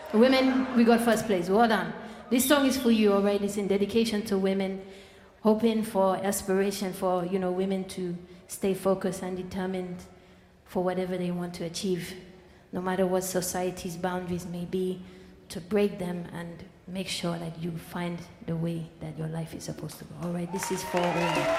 Women, we got first place. Well done. This song is for you, all right? It's in dedication to women, hoping for aspiration for, women to stay focused and determined for whatever they want to achieve, no matter what society's boundaries may be, to break them and make sure that you find the way that your life is supposed to go. All right, this is for women.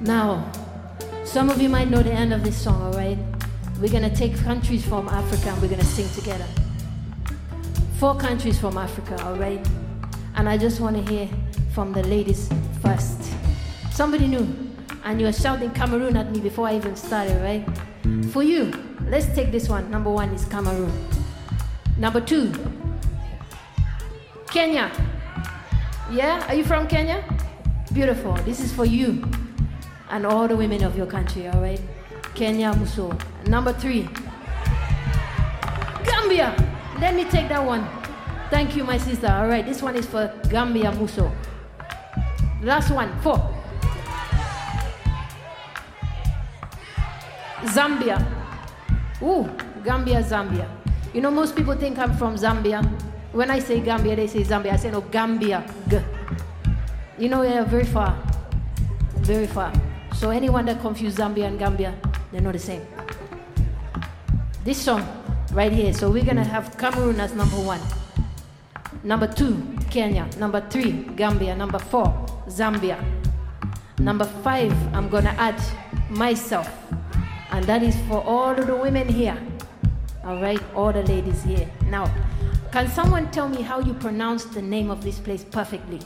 Now, some of you might know the end of this song, all right? We're gonna take countries from Africa and we're gonna sing together. 4 countries from Africa, all right? And I just wanna hear from the ladies first. Somebody new, and you were shouting Cameroon at me before I even started, right? For you, let's take this one. Number 1 is Cameroon. Number 2, Kenya. Yeah, are you from Kenya? Beautiful. This is for you and all the women of your country, all right? Kenya Muso. Number 3, Gambia. Let me take that one. Thank you, my sister. All right, this one is for Gambia Muso. Last one, 4. Zambia. Ooh, Gambia, Zambia. You know, most people think I'm from Zambia. When I say Gambia, they say Zambia. I say no, Gambia. G. You know, they're very far. Very far. So anyone that confused Zambia and Gambia, they're not the same. This song right here. So we're gonna have Cameroon as number 1. Number 2, Kenya. Number 3, Gambia. Number 4, Zambia. Number 5, I'm gonna add myself. And that is for all of the women here. All right, all the ladies here. Now, can someone tell me how you pronounce the name of this place perfectly?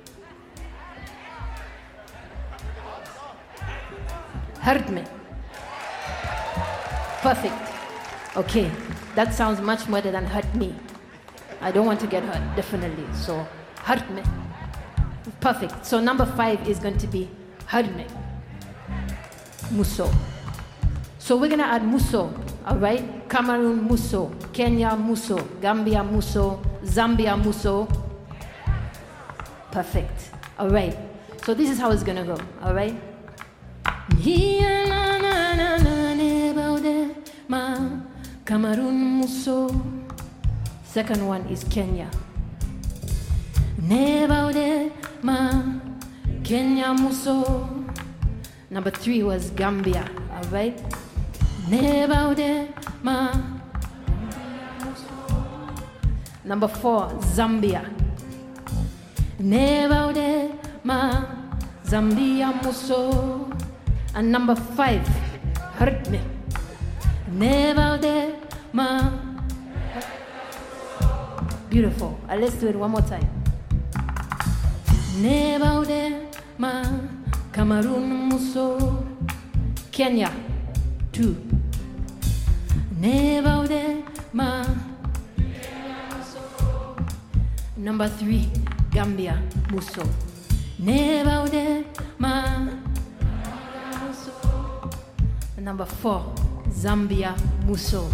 Hurt me. Perfect. Okay, that sounds much better than hurt me. I don't want to get hurt, definitely. So, hurt me. Perfect. So number 5 is going to be hurt me. Muso. So we're gonna add Muso, all right? Cameroon Muso, Kenya Muso, Gambia Muso, Zambia Muso. Perfect. All right. So this is how it's gonna go, all right? Cameroon Muso. Second one is Kenya. Kenya Muso. Number 3 was Gambia, all right? Number 4, Zambia. Zambia Muso. And number 5, hurt me. Beautiful. Let's do it one more time. Cameroon Muso. Kenya 2. Number 3, Gambia Muso. Number 4, Zambia Muso.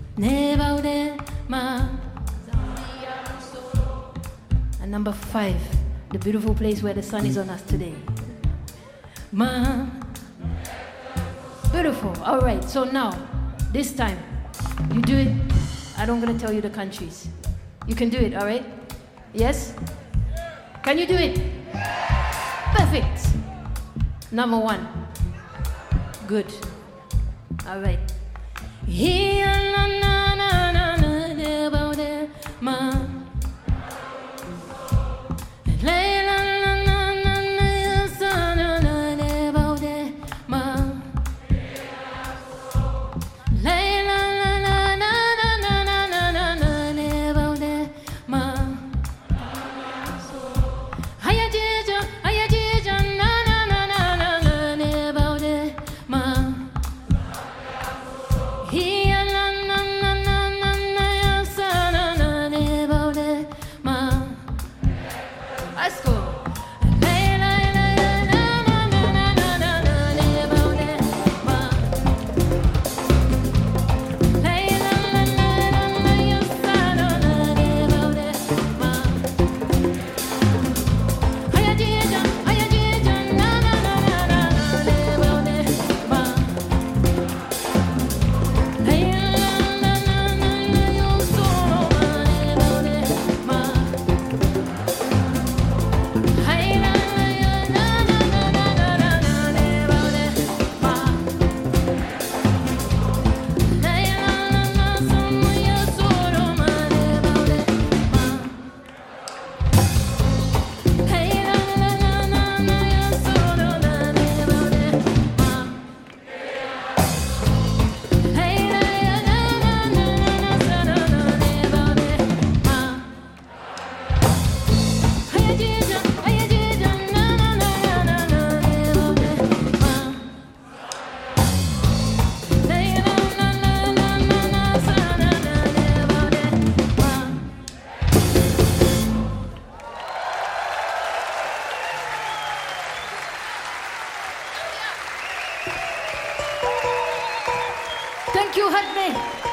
And number 5, the beautiful place where the sun is on us today. Beautiful. All right. So now, this time, you do it. I don't gonna tell you the countries. You can do it. All right? Yes? Can you do it? Perfect. Number 1. Good. All right. Thank you, Hadley.